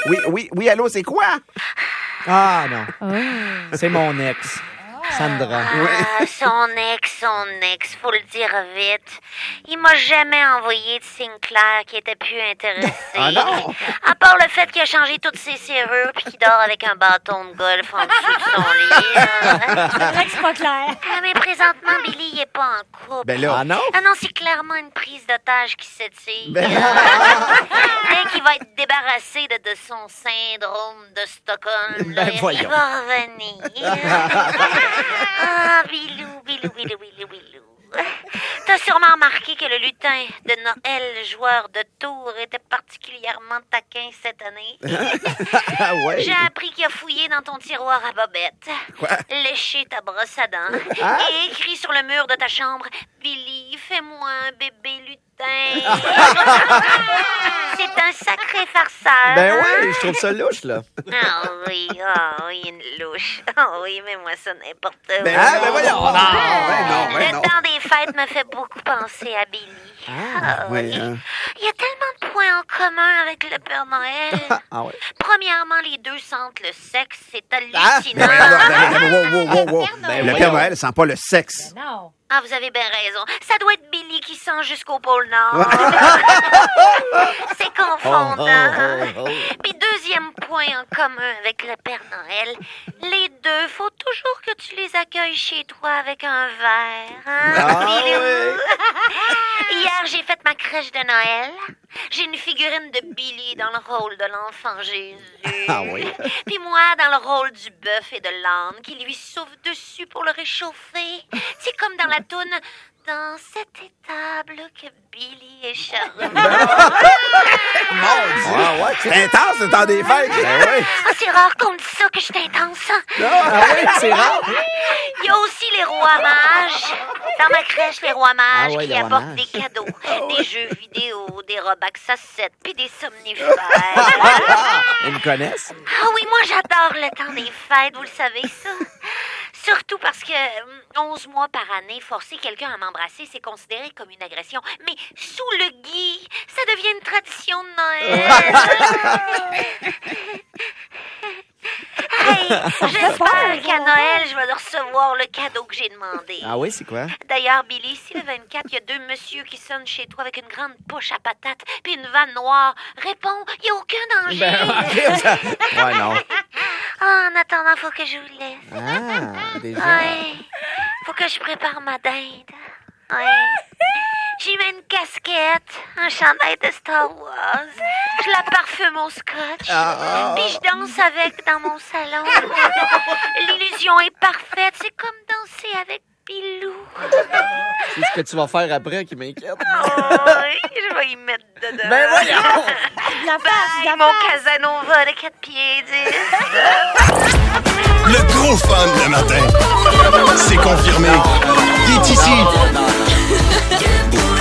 Oui, allô, c'est quoi? Ah, non. C'est mon ex, Sandra. Son ex, faut le dire vite. Il m'a jamais envoyé de signe clair qu'il était plus intéressé. Ah non? À part le fait qu'il a changé toutes ses serrures puis qu'il dort avec un bâton de golf en dessous de son lit. C'est vrai que c'est pas clair. Mais présentement, Billy, il est pas en couple. Ben là. Ah non? Ah non, c'est clairement une prise d'otage qui s'étire. Ben- Dès qu'il va être débarrassé de son syndrome de Stockholm, Ben il voyons. va revenir. Ah, Bilou. T'as sûrement remarqué que le lutin de Noël, joueur de tour, était particulièrement taquin cette année. Ah ouais. J'ai appris qu'il a fouillé dans ton tiroir à bobettes, léché ta brosse à dents et écrit sur le mur de ta chambre « Billy, fais-moi un bébé lutin. » C'est un sacré farceur. Ben hein? ouais, je trouve ça louche, là. Ah oui, une louche. Ah oui, mais moi ça n'importe où. Ben voyons. Non, Le non. temps des fêtes me fait beaucoup penser à Billy. Ah Oui, oui. hein. Il y a tellement de points en commun avec le Père Noël. Ah ouais. Premièrement, les deux sentent le sexe. C'est Ah, hallucinant. wow. Le Père Noël sent pas le sexe. Non. Ah, vous avez bien raison. Ça doit être Billy qui sent jusqu'au pôle Nord. C'est confondant. Puis deuxième point en commun avec le Père Noël, les deux, faut toujours que tu les accueilles chez toi avec un verre. Hein, Bilou? Hier, j'ai fait ma crèche de Noël. J'ai une figurine de Billy dans le rôle de l'enfant Jésus. Ah oui? Puis moi, dans le rôle du bœuf et de l'âne qui lui souffle dessus pour le réchauffer. C'est comme dans la toune « Dans cette étable que Billy est charmant. » Ah ouais, c'est intense le temps des fêtes. Ben oui. Ah, c'est rare qu'on me dise ça, que je suis intense. Ah oui, c'est rare. Il y a aussi les rois mages. Dans ma crèche, les rois mages Ah ouais, qui les rois apportent mages. des cadeaux, des jeux vidéo, des robes à cassette, puis des somnifères. Ils me connaissent? Ah oui, moi j'adore le temps des fêtes, vous le savez ça. Surtout parce que 11 mois par année, forcer quelqu'un à m'embrasser, c'est considéré comme une agression. Mais sous le gui, ça devient une tradition de Noël. Hey, j'espère qu'à Noël, je vais recevoir le cadeau que j'ai demandé. Ah oui, c'est quoi? D'ailleurs, Billy, si le 24, il y a deux messieurs qui sonnent chez toi avec une grande poche à patates puis une vanne noire, réponds, il n'y a aucun danger. Ouais, non. En attendant, faut que je vous laisse. Ah, déjà. Ouais. Faut que je prépare ma dinde. Ouais. J'y mets une casquette, un chandail de Star Wars. Je la parfume au scotch. Puis je danse avec dans mon salon. L'illusion est parfaite. C'est comme danser avec Bilou. C'est ce que tu vas faire après qui m'inquiète. Oui, je vais y mettre dedans. Ben voyons! La face, Bye, mon Casanova de 4 pieds 10. Le gros fun le matin. C'est confirmé. Il est ici.